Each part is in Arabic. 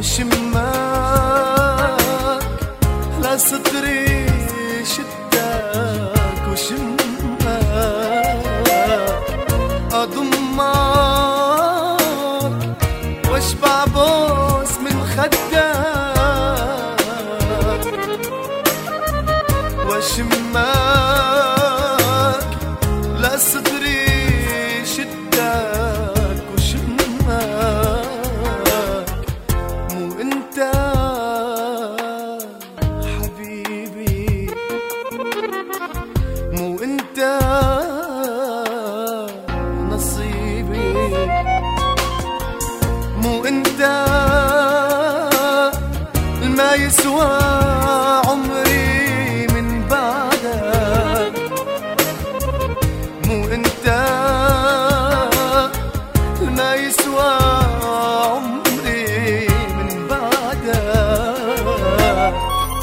وشماك لا صدري شدك وشماك أضمك واشبع بوس من خدك وشماك لا صدري شدك وشماك مو انت حبيبي مو انت نصيبي مو انت ما يسوى عمري من بعدك مو انت ما يسوى عمري من بعدك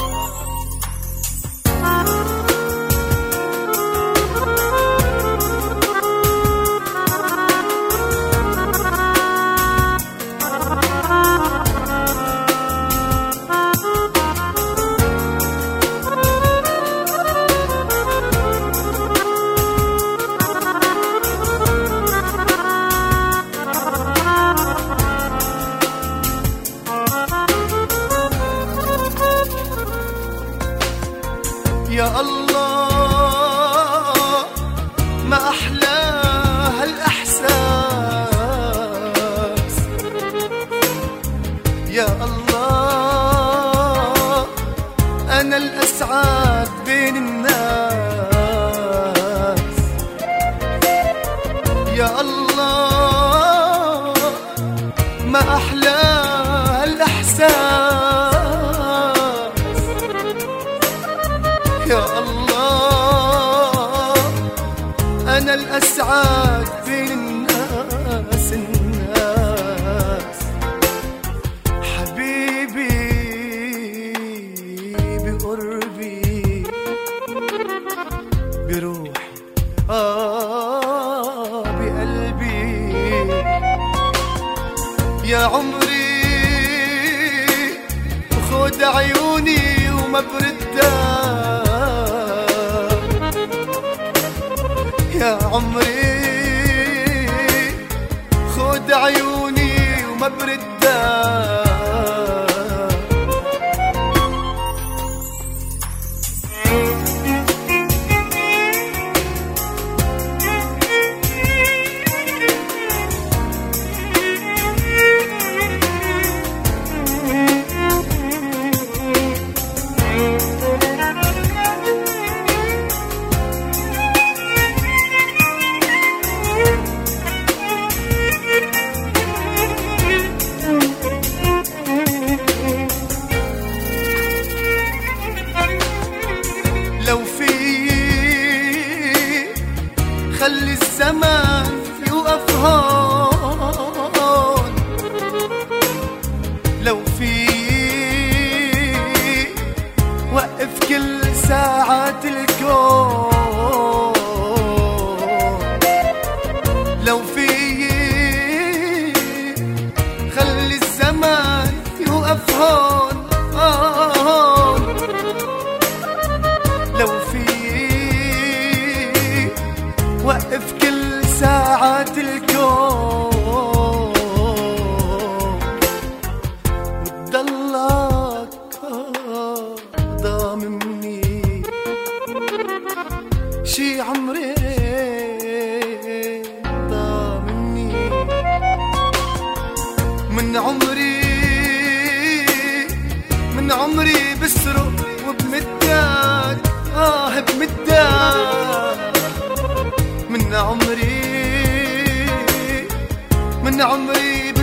يا الله ما أحلى هالإحساس يا الله أنا الأسعد بين الناس يا الله ما أحلى هالإحساس يا الله أنا الأسعد بين الناس حبيبي بقربي بروحي بقلبي يا عمري خد عيوني وما بردك يا عمري خد عيوني وما بردك لو في خلي الزمان يوقف هون لو في وقف كل ساعات الكون لو في خلي الزمان يوقف هون لو في وقف كل ساعات الكون وتضلك ضامني شي عمري ضامني من عمري بسرق وبمدك بمدك من عمري